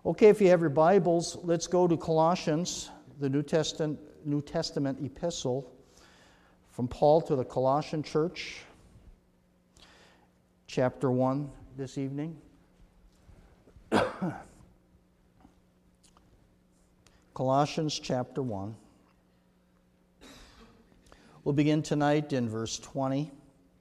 Okay, if you have your Bibles, let's go to Colossians, the New Testament epistle from Paul to the Colossian church, chapter 1 this evening. Colossians chapter 1. We'll begin tonight in verse 20.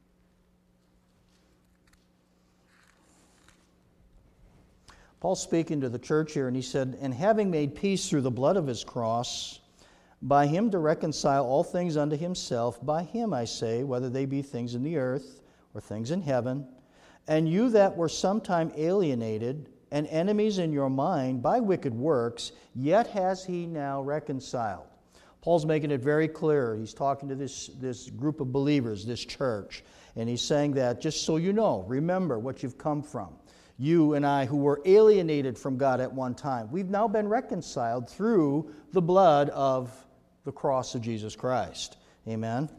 Paul's speaking to the church here, and he said, "And having made peace through the blood of his cross, by him to reconcile all things unto himself, by him, I say, whether they be things in the earth or things in heaven, and you that were sometime alienated and enemies in your mind by wicked works, yet has he now reconciled." Paul's making it very clear. He's talking to this group of believers, this church, and he's saying that just so you know, remember what you've come from. You and I, who were alienated from God at one time, we've now been reconciled through the blood of the cross of Jesus Christ. Amen.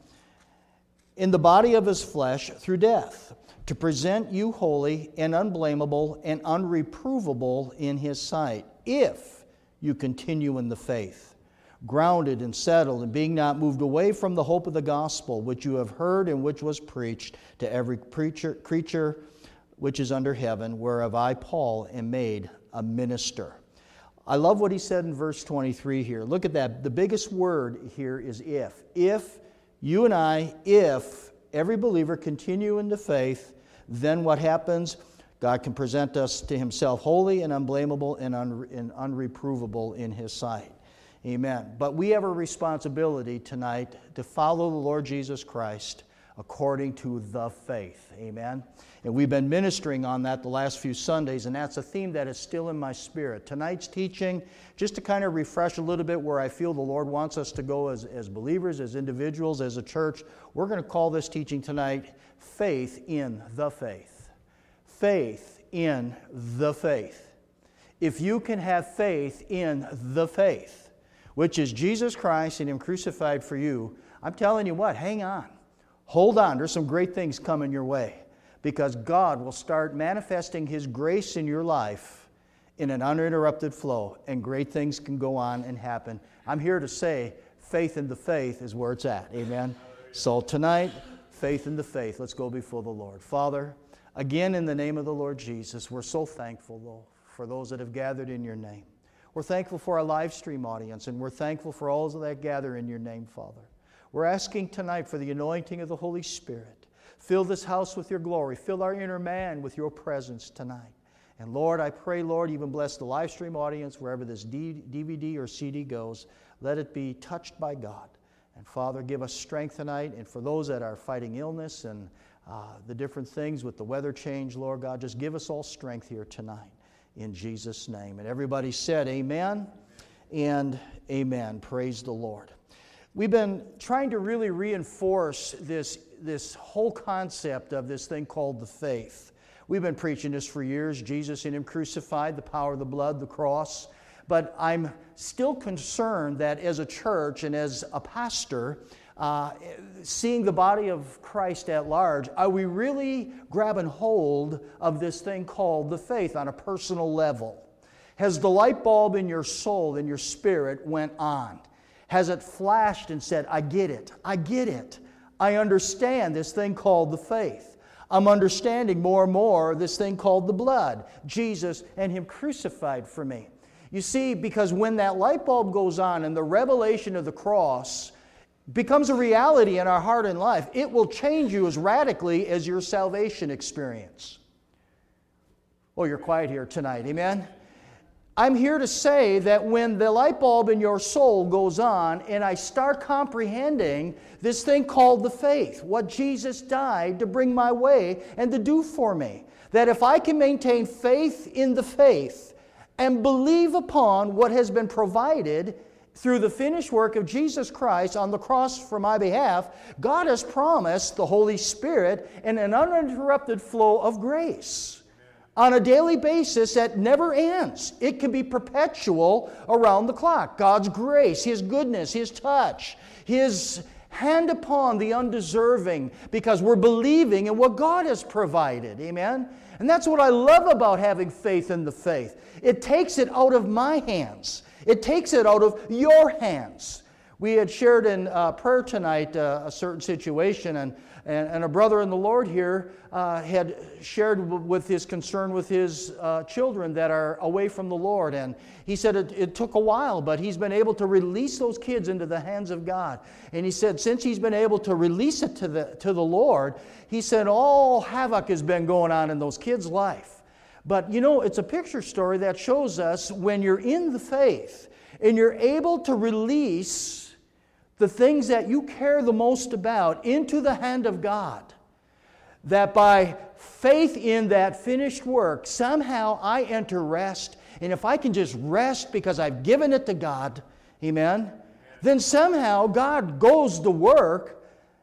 In the body of his flesh through death, to present you holy and unblameable and unreprovable in his sight, if you continue in the faith, grounded and settled, and being not moved away from the hope of the gospel, which you have heard and which was preached to every creature which is under heaven, whereof I, Paul, am made a minister. I love what he said in verse 23 here. Look at that. The biggest word here is if. If you and I, if every believer continue in the faith, then what happens? God can present us to himself holy and unblameable and unreprovable in his sight. Amen. But we have a responsibility tonight to follow the Lord Jesus Christ according to the faith. Amen. And we've been ministering on that the last few Sundays, and that's a theme that is still in my spirit. Tonight's teaching, just to kind of refresh a little bit where I feel the Lord wants us to go as believers, as individuals, as a church, we're going to call this teaching tonight, Faith in the Faith. Faith in the faith. If you can have faith in the faith, which is Jesus Christ and him crucified for you, I'm telling you what, hang on. Hold on, there's some great things coming your way, because God will start manifesting his grace in your life in an uninterrupted flow, and great things can go on and happen. I'm here to say faith in the faith is where it's at. Amen. So tonight, faith in the faith. Let's go before the Lord. Father, again in the name of the Lord Jesus, we're so thankful, Lord, for those that have gathered in your name. We're thankful for our live stream audience, and we're thankful for all that gather in your name, Father. We're asking tonight for the anointing of the Holy Spirit. Fill this house with your glory. Fill our inner man with your presence tonight. And Lord, I pray, Lord, even bless the live stream audience wherever this DVD or CD goes. Let it be touched by God. And Father, give us strength tonight. And for those that are fighting illness and the different things with the weather change, Lord God, just give us all strength here tonight. In Jesus' name. And everybody said amen and amen. Praise the Lord. We've been trying to really reinforce this whole concept of this thing called the faith. We've been preaching this for years, Jesus and him crucified, the power of the blood, the cross. But I'm still concerned that as a church and as a pastor, seeing the body of Christ at large, are we really grabbing hold of this thing called the faith on a personal level? Has the light bulb in your soul, in your spirit, went on? Has it flashed and said, I get it, I get it. I understand this thing called the faith. I'm understanding more and more this thing called the blood, Jesus and him crucified for me. You see, because when that light bulb goes on and the revelation of the cross becomes a reality in our heart and life, it will change you as radically as your salvation experience. Oh, you're quiet here tonight, amen? I'm here to say that when the light bulb in your soul goes on and I start comprehending this thing called the faith, what Jesus died to bring my way and to do for me, that if I can maintain faith in the faith and believe upon what has been provided through the finished work of Jesus Christ on the cross for my behalf, God has promised the Holy Spirit and an uninterrupted flow of grace on a daily basis that never ends. It can be perpetual around the clock. God's grace, his goodness, his touch, his hand upon the undeserving, because we're believing in what God has provided. Amen? And that's what I love about having faith in the faith. It takes it out of my hands. It takes it out of your hands. We had shared in prayer tonight a certain situation, and a brother in the Lord here had shared with his concern with his children that are away from the Lord. And he said it took a while, but he's been able to release those kids into the hands of God. And he said since he's been able to release it to the Lord, he said all havoc has been going on in those kids' life. But you know, it's a picture story that shows us when you're in the faith and you're able to release the things that you care the most about into the hand of God, that by faith in that finished work, somehow I enter rest. And if I can just rest because I've given it to God, amen, then somehow God goes to work.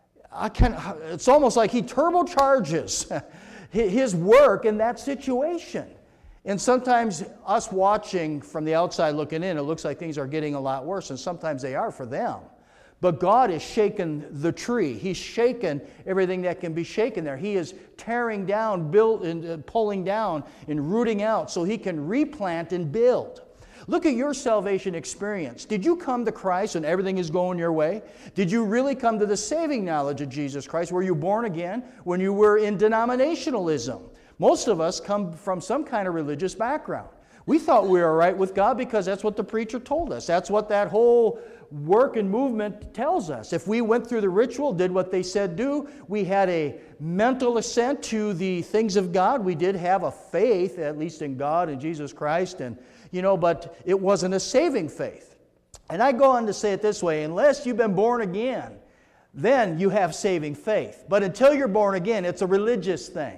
It's almost like He turbocharges His work in that situation. And sometimes us watching from the outside looking in, it looks like things are getting a lot worse, and sometimes they are for them. But God is shaking the tree. He's shaken everything that can be shaken there. He is tearing down, pulling down, and rooting out so He can replant and build. Look at your salvation experience. Did you come to Christ and everything is going your way? Did you really come to the saving knowledge of Jesus Christ? Were you born again when you were in denominationalism? Most of us come from some kind of religious background. We thought we were right with God because that's what the preacher told us. That's what that whole work and movement tells us. If we went through the ritual, did what they said do, we had a mental assent to the things of God. We did have a faith, at least in God and Jesus Christ, and but it wasn't a saving faith. And I go on to say it this way: unless you've been born again, then you have saving faith. But until you're born again, it's a religious thing.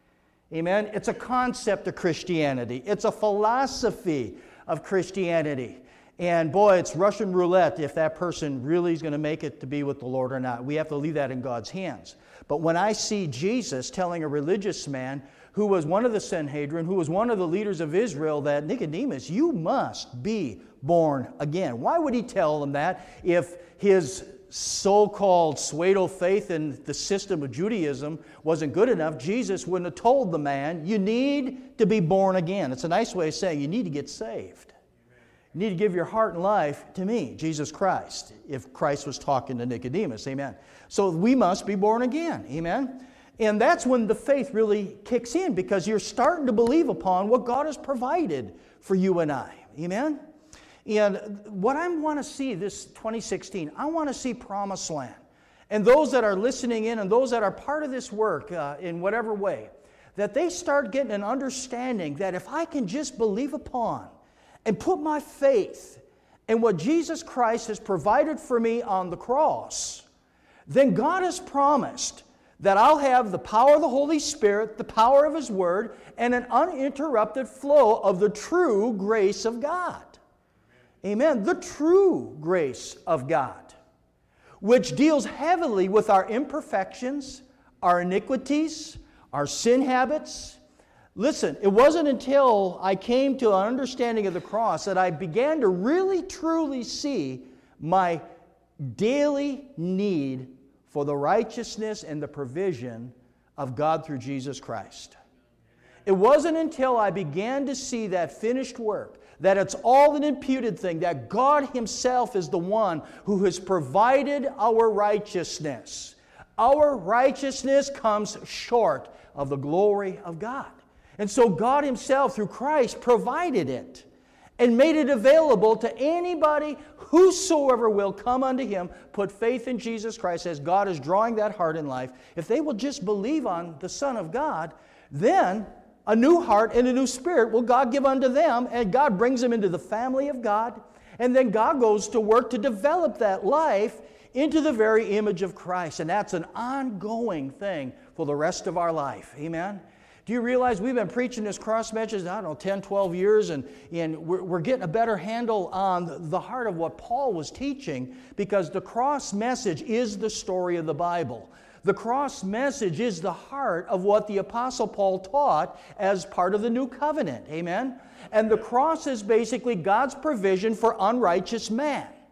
Amen? It's a concept of Christianity. It's a philosophy of Christianity. And boy, it's Russian roulette if that person really is going to make it to be with the Lord or not. We have to leave that in God's hands. But when I see Jesus telling a religious man who was one of the Sanhedrin, who was one of the leaders of Israel, that Nicodemus, you must be born again. Why would he tell them that if his so-called pseudo faith in the system of Judaism wasn't good enough? Jesus wouldn't have told the man, you need to be born again. It's a nice way of saying you need to get saved. You need to give your heart and life to me, Jesus Christ, if Christ was talking to Nicodemus. Amen. So we must be born again. Amen. And that's when the faith really kicks in, because you're starting to believe upon what God has provided for you and I. Amen. And what I want to see this 2016, I want to see Promised Land. And those that are listening in and those that are part of this work in whatever way, that they start getting an understanding that if I can just believe upon and put my faith in what Jesus Christ has provided for me on the cross, then God has promised that I'll have the power of the Holy Spirit, the power of His Word, and an uninterrupted flow of the true grace of God. Amen. The true grace of God, which deals heavily with our imperfections, our iniquities, our sin habits. Listen, it wasn't until I came to an understanding of the cross that I began to really, truly see my daily need for the righteousness and the provision of God through Jesus Christ. It wasn't until I began to see that finished work, that it's all an imputed thing, that God Himself is the one who has provided our righteousness. Our righteousness comes short of the glory of God. And so God Himself, through Christ, provided it and made it available to anybody, whosoever will come unto Him, put faith in Jesus Christ, as God is drawing that heart in life. If they will just believe on the Son of God, then a new heart and a new spirit will God give unto them, and God brings them into the family of God, and then God goes to work to develop that life into the very image of Christ, and that's an ongoing thing for the rest of our life. Amen? Do you realize we've been preaching this cross message, 10, 12 years, and we're getting a better handle on the heart of what Paul was teaching, because the cross message is the story of the Bible. The cross message is the heart of what the Apostle Paul taught as part of the New Covenant. Amen? And the cross is basically God's provision for unrighteous man.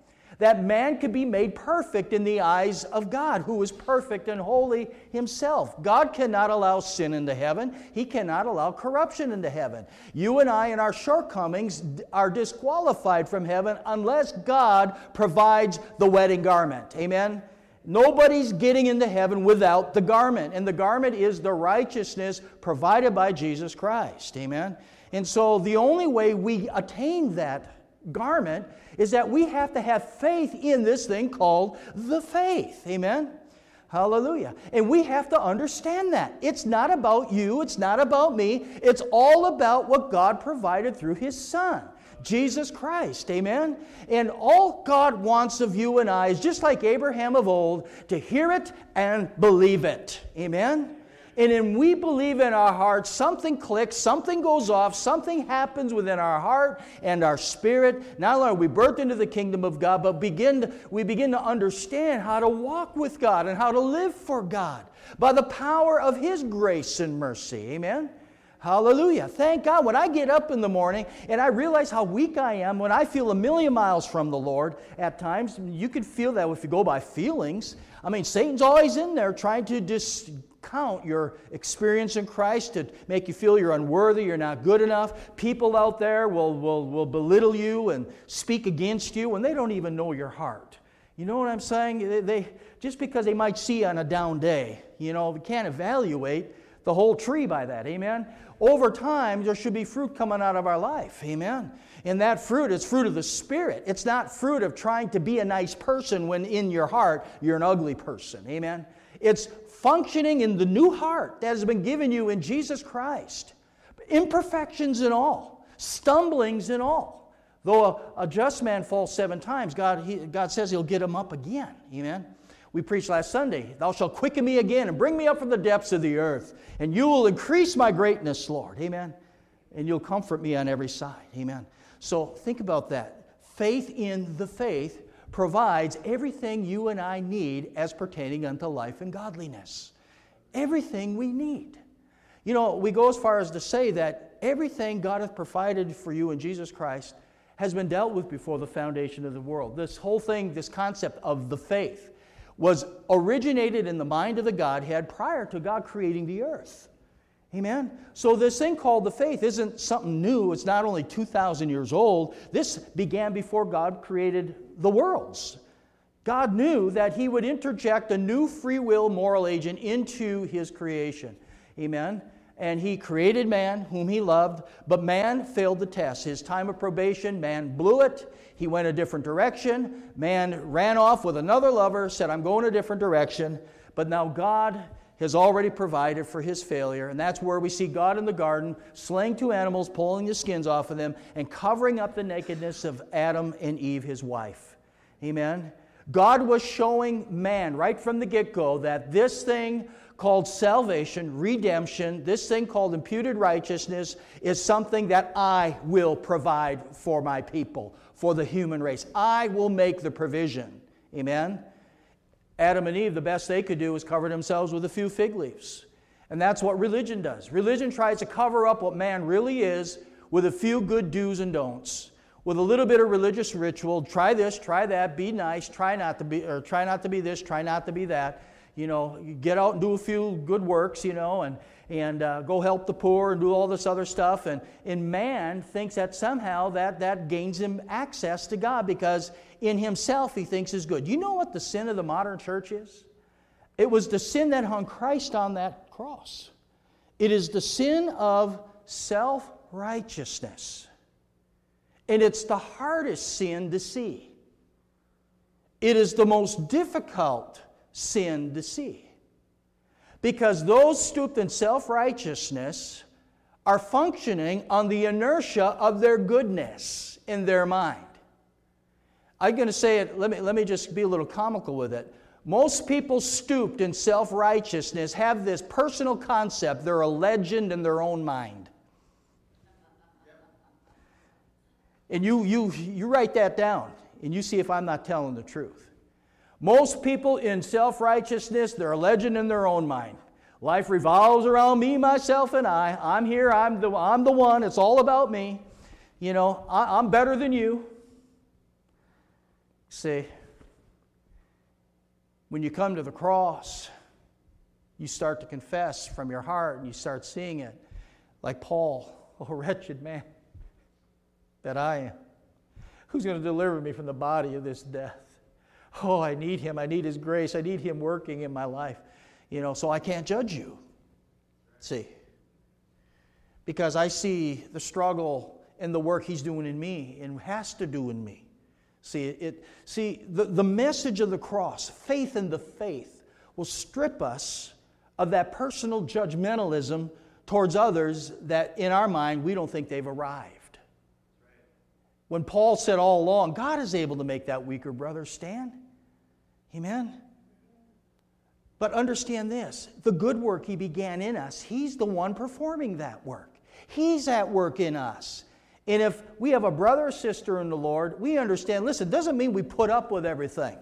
that man could be made perfect in the eyes of God, who is perfect and holy himself. God cannot allow sin into heaven. He cannot allow corruption into heaven. You and I, in our shortcomings, are disqualified from heaven unless God provides the wedding garment. Amen? Nobody's getting into heaven without the garment, and the garment is the righteousness provided by Jesus Christ. Amen? And so the only way we attain that garment is that we have to have faith in this thing called the faith. Amen? Hallelujah. And we have to understand that. It's not about you. It's not about me. It's all about what God provided through His Son, Jesus Christ. Amen? And all God wants of you and I is just like Abraham of old, to hear it and believe it. Amen? And when we believe in our heart, something clicks, something goes off, something happens within our heart and our spirit. Not only are we birthed into the kingdom of God, but we begin to understand how to walk with God and how to live for God by the power of His grace and mercy. Amen? Hallelujah. Thank God. When I get up in the morning and I realize how weak I am, when I feel a million miles from the Lord at times, you can feel that if you go by feelings. I mean, Satan's always in there trying to discount your experience in Christ, to make you feel you're unworthy, you're not good enough. People out there will belittle you and speak against you when they don't even know your heart. You know what I'm saying? They just because they might see you on a down day, we can't evaluate the whole tree by that. Amen? Over time, there should be fruit coming out of our life. Amen? And that fruit is fruit of the Spirit. It's not fruit of trying to be a nice person when in your heart you're an ugly person. Amen? It's functioning in the new heart that has been given you in Jesus Christ. Imperfections and all. Stumblings and all. Though a just man falls 7 times, God says He'll get him up again. Amen? We preached last Sunday, Thou shalt quicken me again and bring me up from the depths of the earth. And you will increase my greatness, Lord. Amen? And you'll comfort me on every side. Amen? So think about that. Faith in the faith provides everything you and I need as pertaining unto life and godliness. Everything we need. We go as far as to say that everything God hath provided for you in Jesus Christ has been dealt with before the foundation of the world. This whole thing, this concept of the faith, was originated in the mind of the Godhead prior to God creating the earth. Amen? So this thing called the faith isn't something new. It's not only 2,000 years old. This began before God created the worlds. God knew that He would interject a new free will moral agent into His creation. Amen? And He created man, whom He loved, but man failed the test. His time of probation, man blew it. He went a different direction. Man ran off with another lover, said, I'm going a different direction. But now God has already provided for his failure. And that's where we see God in the garden, slaying 2 animals, pulling the skins off of them, and covering up the nakedness of Adam and Eve, his wife. Amen? God was showing man right from the get-go that this thing called salvation, redemption, this thing called imputed righteousness is something that I will provide for my people, for the human race. I will make the provision. Amen? Adam and Eve, the best they could do was cover themselves with a few fig leaves. And that's what religion does. Religion tries to cover up what man really is with a few good do's and don'ts. With a little bit of religious ritual, try this, try that, be nice, try not to be this, try not to be that. You get out and do a few good works, and go help the poor and do all this other stuff. And man thinks that somehow that gains him access to God because in himself he thinks is good. You know what the sin of the modern church is? It was the sin that hung Christ on that cross. It is the sin of self-righteousness. And it's the hardest sin to see. It is the most difficult sin to see. Because those stooped in self-righteousness are functioning on the inertia of their goodness in their mind. I'm going to say it, let me just be a little comical with it. Most people stooped in self-righteousness have this personal concept, they're a legend in their own mind. And you write that down, and you see if I'm not telling the truth. Most people in self-righteousness, they're a legend in their own mind. Life revolves around me, myself, and I. I'm here, I'm the one, it's all about me. I'm better than you. See, when you come to the cross, you start to confess from your heart and you start seeing it like Paul, oh wretched man that I am. Who's going to deliver me from the body of this death? Oh, I need Him. I need His grace. I need Him working in my life. So I can't judge you. See, because I see the struggle and the work He's doing in me and has to do in me. See, the message of the cross, faith in the faith, will strip us of that personal judgmentalism towards others that in our mind we don't think they've arrived. When Paul said all along, God is able to make that weaker brother stand. Amen? But understand this, the good work He began in us, He's the one performing that work. He's at work in us. And if we have a brother or sister in the Lord, we understand, listen, it doesn't mean we put up with everything.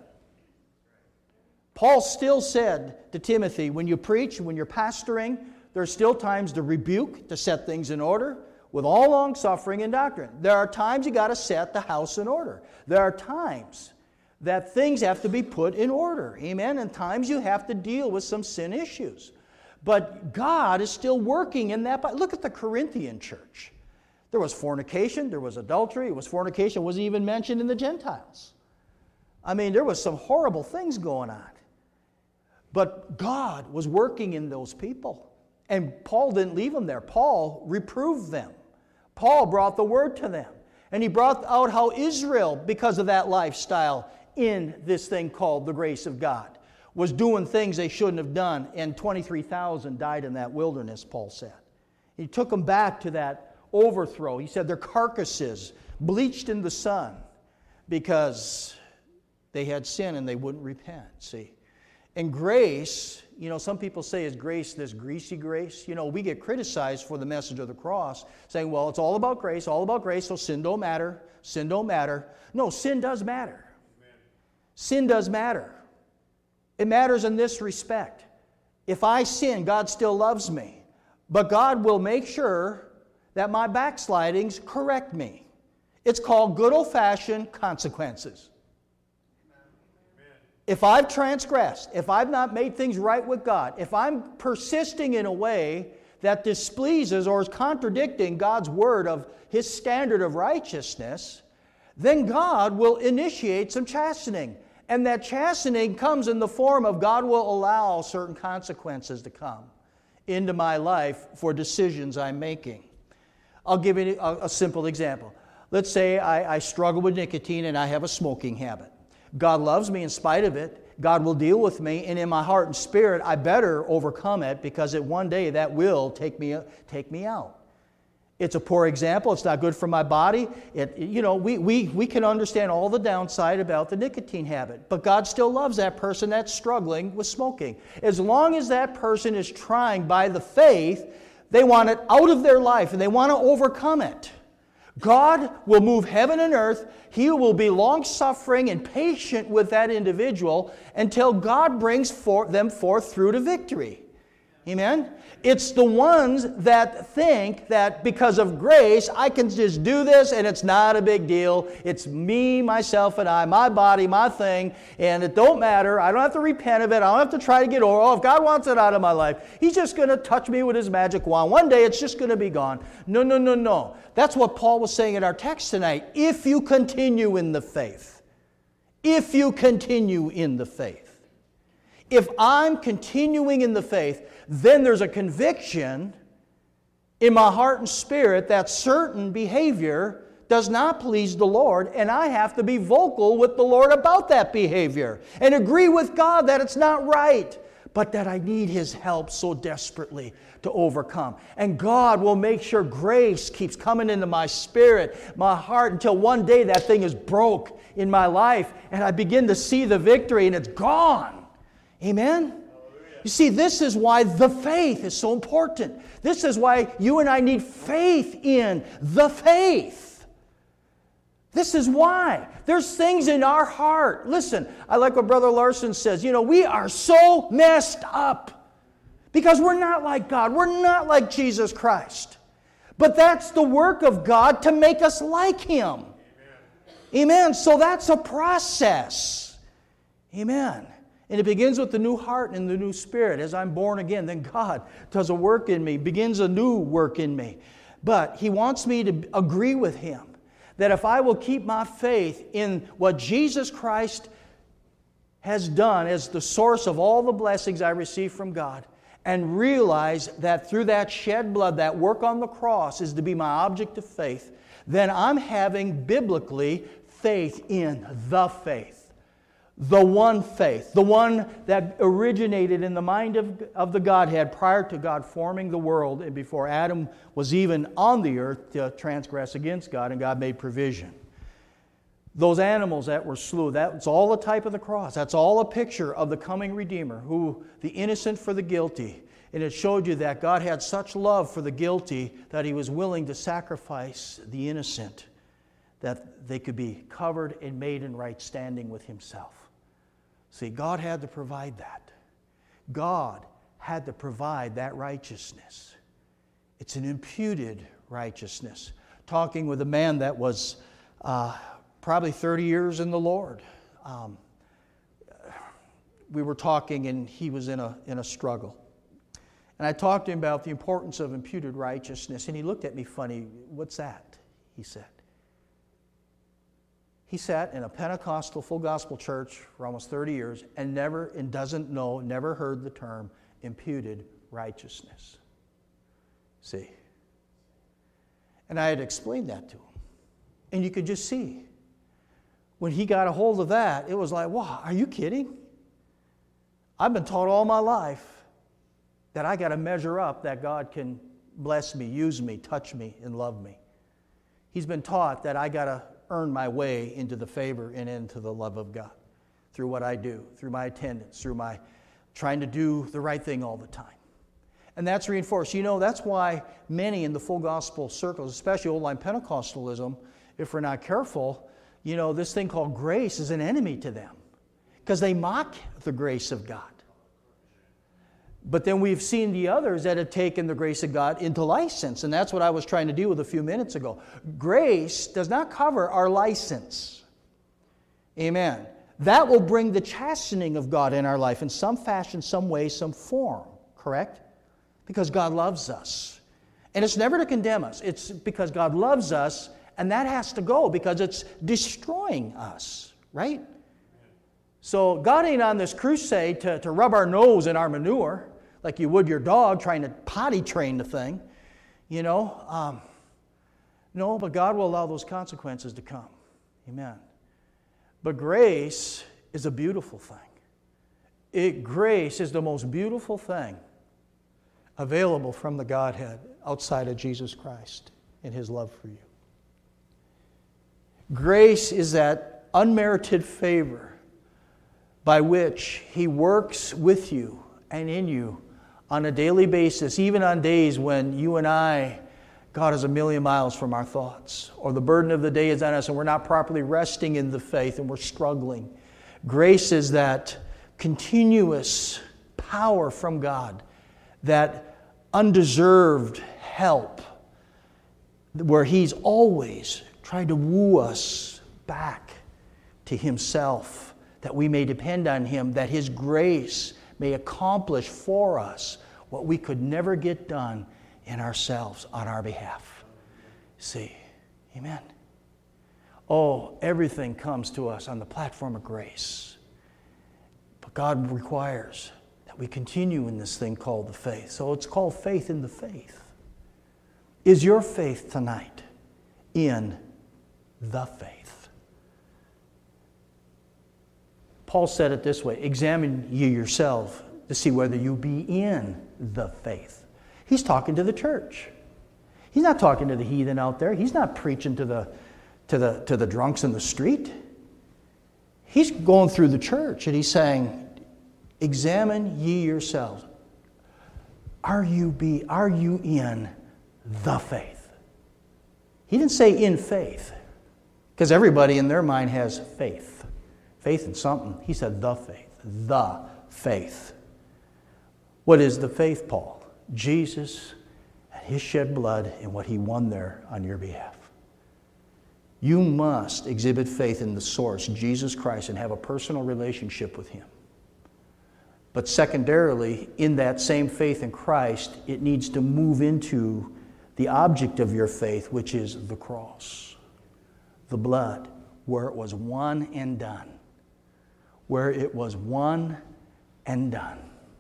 Paul still said to Timothy, when you preach, when you're pastoring, there's still times to rebuke, to set things in order, with all long suffering and doctrine. There are times you got to set the house in order. There are times that things have to be put in order. Amen? And times you have to deal with some sin issues. But God is still working in that. Look at the Corinthian church. There was fornication, there was adultery, it was fornication, wasn't even mentioned in the Gentiles. I mean, there was some horrible things going on. But God was working in those people. And Paul didn't leave them there. Paul reproved them. Paul brought the word to them. And he brought out how Israel, because of that lifestyle in this thing called the grace of God, was doing things they shouldn't have done. And 23,000 died in that wilderness, Paul said. He took them back to that overthrow. He said their carcasses bleached in the sun because they had sin and they wouldn't repent, see. And grace, some people say, is grace this greasy grace? We get criticized for the message of the cross, saying, well, it's all about grace, so sin don't matter, sin don't matter. No, sin does matter. Amen. Sin does matter. It matters in this respect. If I sin, God still loves me. But God will make sure that my backslidings correct me. It's called good old-fashioned consequences. If I've transgressed, if I've not made things right with God, if I'm persisting in a way that displeases or is contradicting God's word of His standard of righteousness, then God will initiate some chastening. And that chastening comes in the form of God will allow certain consequences to come into my life for decisions I'm making. I'll give you a simple example. Let's say I struggle with nicotine and I have a smoking habit. God loves me in spite of it. God will deal with me, and in my heart and spirit, I better overcome it because one day that will take me out. It's a poor example. It's not good for my body. We can understand all the downside about the nicotine habit, but God still loves that person that's struggling with smoking. As long as that person is trying by the faith, they want it out of their life and they want to overcome it. God will move heaven and earth. He will be long-suffering and patient with that individual until God brings them forth through to victory. Amen? It's the ones that think that because of grace, I can just do this and it's not a big deal. It's me, myself, and I, my body, my thing, and it don't matter. I don't have to repent of it. I don't have to try to get over it. Oh, if God wants it out of my life, He's just going to touch me with His magic wand. One day it's just going to be gone. No. That's what Paul was saying in our text tonight. If you continue in the faith. If you continue in the faith. If I'm continuing in the faith, then there's a conviction in my heart and spirit that certain behavior does not please the Lord, and I have to be vocal with the Lord about that behavior and agree with God that it's not right, but that I need His help so desperately to overcome. And God will make sure grace keeps coming into my spirit, my heart, until one day that thing is broke in my life and I begin to see the victory and it's gone. Amen? You see, this is why the faith is so important. This is why you and I need faith in the faith. This is why. There's things in our heart. Listen, I like what Brother Larson says. We are so messed up because we're not like God. We're not like Jesus Christ. But that's the work of God to make us like Him. Amen. So that's a process. Amen. And it begins with the new heart and the new spirit. As I'm born again, then God does a work in me, begins a new work in me. But He wants me to agree with Him that if I will keep my faith in what Jesus Christ has done as the source of all the blessings I receive from God, and realize that through that shed blood, that work on the cross is to be my object of faith, then I'm having biblically faith in the faith. The one faith, the one that originated in the mind of the Godhead prior to God forming the world and before Adam was even on the earth to transgress against God, and God made provision. Those animals that were slew, that's all a type of the cross. That's all a picture of the coming Redeemer, who the innocent for the guilty. And it showed you that God had such love for the guilty that He was willing to sacrifice the innocent, that they could be covered and made in right standing with Himself. See, God had to provide that. God had to provide that righteousness. It's an imputed righteousness. Talking with a man that was probably 30 years in the Lord. We were talking and he was in a struggle. And I talked to him about the importance of imputed righteousness, and he looked at me funny. "What's that?" he said. He sat in a Pentecostal full gospel church for almost 30 years and never heard the term imputed righteousness. See? And I had explained that to him. And you could just see. When he got a hold of that, it was like, wow, are you kidding? I've been taught all my life that I got to measure up, that God can bless me, use me, touch me, and love me. He's been taught that I got to earn my way into the favor and into the love of God through what I do, through my attendance, through my trying to do the right thing all the time. And that's reinforced. You know, that's why many in the full gospel circles, especially old line Pentecostalism, if we're not careful, you know, this thing called grace is an enemy to them because they mock the grace of God. But then we've seen the others that have taken the grace of God into license, and that's what I was trying to deal with a few minutes ago. Grace does not cover our license. Amen. That will bring the chastening of God in our life in some fashion, some way, some form. Correct? Because God loves us. And it's never to condemn us. It's because God loves us, and that has to go because it's destroying us. Right? So God ain't on this crusade to rub our nose in our manure like you would your dog trying to potty train the thing. You know, no, but God will allow those consequences to come. Amen. But grace is a beautiful thing. Grace is the most beautiful thing available from the Godhead outside of Jesus Christ and His love for you. Grace is that unmerited favor by which He works with you and in you on a daily basis, even on days when you and I, God is a million miles from our thoughts, or the burden of the day is on us and we're not properly resting in the faith and we're struggling. Grace is that continuous power from God, that undeserved help, where He's always trying to woo us back to Himself, that we may depend on Him, that His grace may accomplish for us what we could never get done in ourselves on our behalf. See, amen. Oh, everything comes to us on the platform of grace. But God requires that we continue in this thing called the faith. So it's called faith in the faith. Is your faith tonight in the faith? Paul said it this way, examine ye yourself to see whether you be in the faith. He's talking to the church. He's not talking to the heathen out there. He's not preaching to the drunks in the street. He's going through the church and he's saying, examine ye yourselves. Are you in the faith? He didn't say in faith, because everybody in their mind has faith. Faith in something. He said the faith. The faith. What is the faith, Paul? Jesus and His shed blood and what He won there on your behalf. You must exhibit faith in the source, Jesus Christ, and have a personal relationship with Him. But secondarily, in that same faith in Christ, it needs to move into the object of your faith, which is the cross, the blood, where it was one and done. Where it was one and done.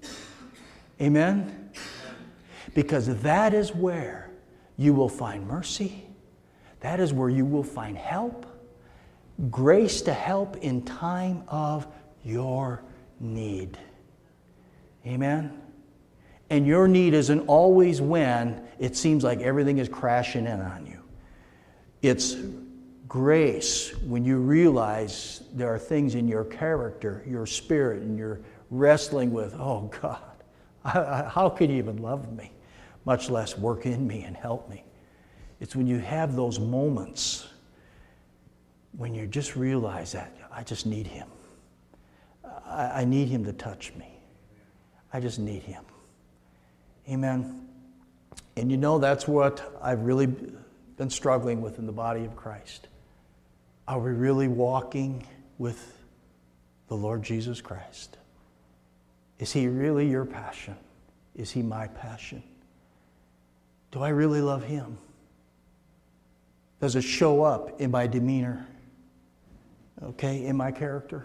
Amen? Because that is where you will find mercy. That is where you will find help. Grace to help in time of your need. Amen? And your need isn't always when it seems like everything is crashing in on you. It's grace when you realize there are things in your character, your spirit, and you're wrestling with, oh God, how can you even love me, much less work in me and help me? It's when you have those moments when you just realize that I just need Him. I need Him to touch me. I just need Him. Amen. And you know, that's what I've really been struggling with in the body of Christ. Are we really walking with the Lord Jesus Christ? Is He really your passion? Is He my passion? Do I really love Him? Does it show up in my demeanor? Okay, in my character?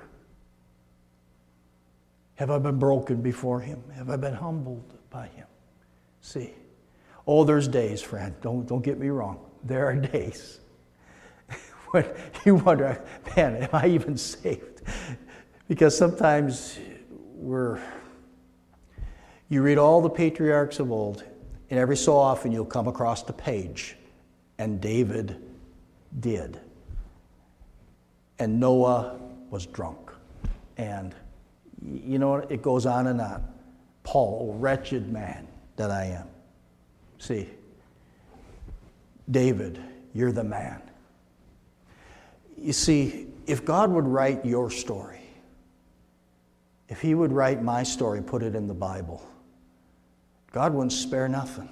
Have I been broken before Him? Have I been humbled by Him? See, there's days, friend. Don't get me wrong. There are days when you wonder, man, am I even saved? Because sometimes you read all the patriarchs of old, and every so often you'll come across the page, and David did. And Noah was drunk. And you know, it goes on and on. Paul, oh, wretched man that I am. See, David, you're the man. You see, if God would write your story, if He would write my story, put it in the Bible, God wouldn't spare nothing.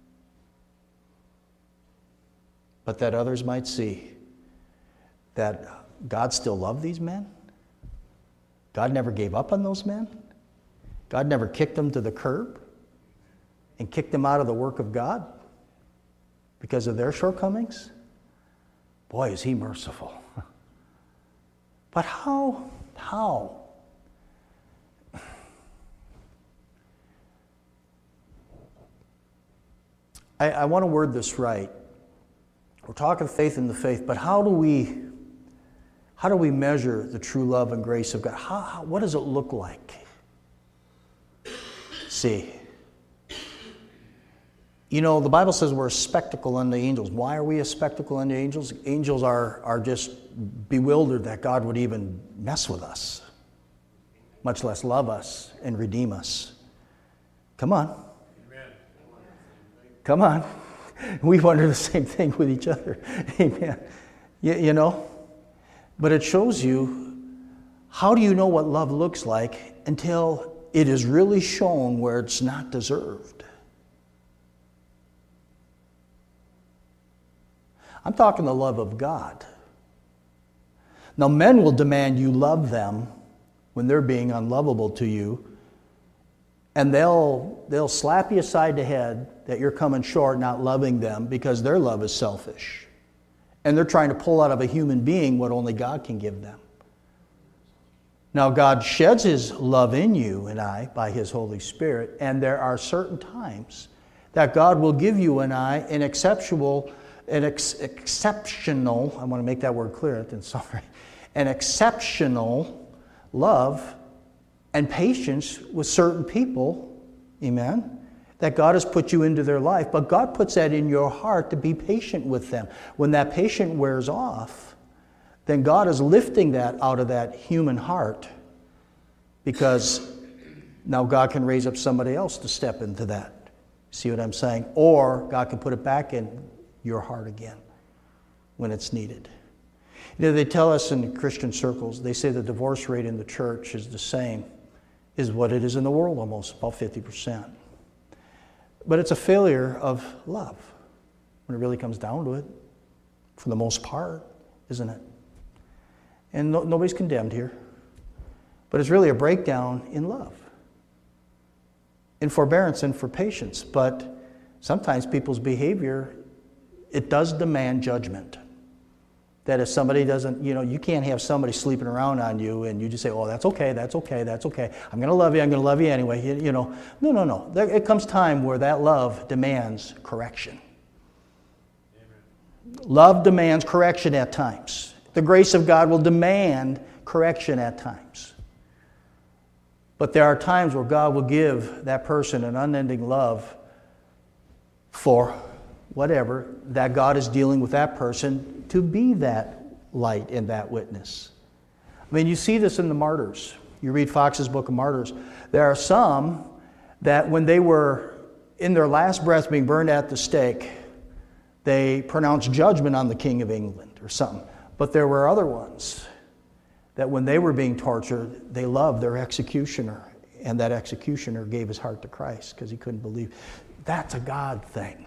But that others might see that God still loved these men. God never gave up on those men. God never kicked them to the curb and kicked them out of the work of God because of their shortcomings. Boy, is He merciful. But how? I want to word this right. We're talking faith in the faith, but how do we measure the true love and grace of God? What does it look like? See, you know, the Bible says we're a spectacle unto angels. Why are we a spectacle unto angels? Angels are just bewildered that God would even mess with us, much less love us and redeem us. Come on. Amen. Come on. We wonder the same thing with each other. Amen. You know? But it shows you, how do you know what love looks like until it is really shown where it's not deserved? I'm talking the love of God. Now, men will demand you love them when they're being unlovable to you, and they'll slap you aside the head that you're coming short not loving them because their love is selfish. And they're trying to pull out of a human being what only God can give them. Now, God sheds His love in you and I by His Holy Spirit, and there are certain times that God will give you and I an exceptional, I want to make that word clear, an exceptional love and patience with certain people, amen, that God has put you into their life, but God puts that in your heart to be patient with them. When that patience wears off, then God is lifting that out of that human heart, because now God can raise up somebody else to step into that. See what I'm saying? Or God can put it back in your heart again when it's needed. You know, they tell us in Christian circles, they say the divorce rate in the church is the same as what it is in the world, almost about 50%. But it's a failure of love when it really comes down to it, for the most part. isn't it? And nobody's condemned here. But it's really a breakdown in love, in forbearance and for patience. But sometimes people's behavior, it does demand judgment. That if somebody doesn't, you can't have somebody sleeping around on you and you just say, oh, that's okay. I'm going to love you anyway. No. It comes time where that love demands correction. Amen. Love demands correction at times. The grace of God will demand correction at times. But there are times where God will give that person an unending love for whatever that God is dealing with that person to be that light and that witness. I mean, you see this in the martyrs. You read Fox's Book of Martyrs. There are some that when they were in their last breath being burned at the stake, they pronounced judgment on the King of England or something. But there were other ones that when they were being tortured, they loved their executioner. And that executioner gave his heart to Christ because he couldn't believe. That's a God thing.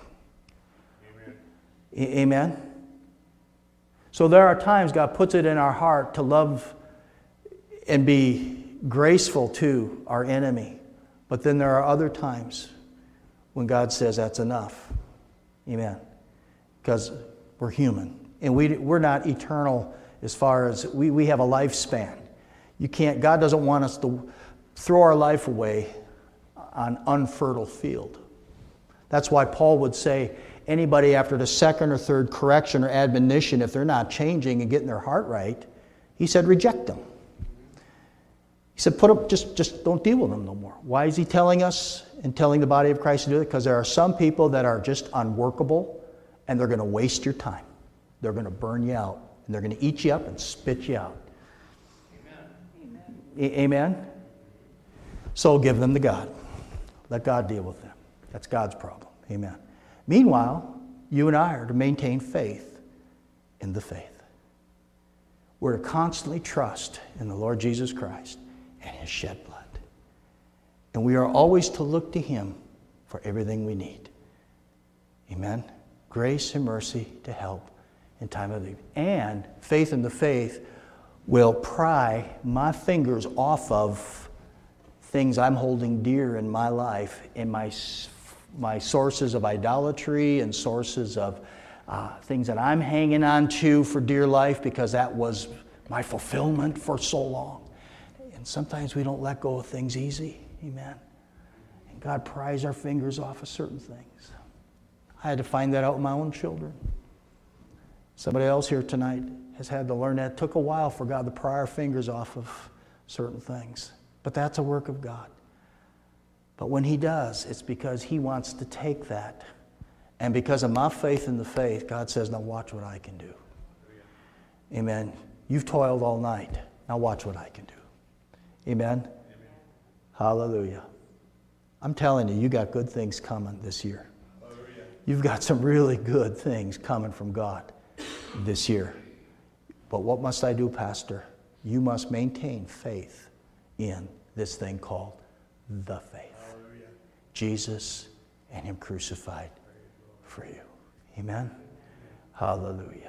Amen? So there are times God puts it in our heart to love and be graceful to our enemy. But then there are other times when God says that's enough. Amen? Because we're human. And we're not eternal as far as we have a lifespan. God doesn't want us to throw our life away on unfertile field. That's why Paul would say, anybody after the second or third correction or admonition, if they're not changing and getting their heart right, he said, reject them. He said, just don't deal with them no more. Why is he telling us and telling the body of Christ to do it? Because there are some people that are just unworkable and they're going to waste your time. They're going to burn you out and they're going to eat you up and spit you out. Amen. Amen? So give them to God. Let God deal with them. That's God's problem. Amen. Meanwhile, you and I are to maintain faith in the faith. We're to constantly trust in the Lord Jesus Christ and His shed blood. And we are always to look to Him for everything we need. Amen? Grace and mercy to help in time of need. And faith in the faith will pry my fingers off of things I'm holding dear in my life, in my sources of idolatry and sources of things that I'm hanging on to for dear life because that was my fulfillment for so long. And sometimes we don't let go of things easy. Amen. And God pries our fingers off of certain things. I had to find that out with my own children. Somebody else here tonight has had to learn that. It took a while for God to pry our fingers off of certain things. But that's a work of God. But when He does, it's because He wants to take that. And because of my faith in the faith, God says, now watch what I can do. Amen. You've toiled all night. Now watch what I can do. Amen? Amen. Hallelujah. I'm telling you, you got good things coming this year. Hallelujah. You've got some really good things coming from God this year. But what must I do, Pastor? You must maintain faith in this thing called the faith. Hallelujah. Jesus and Him crucified for you. Amen? Hallelujah.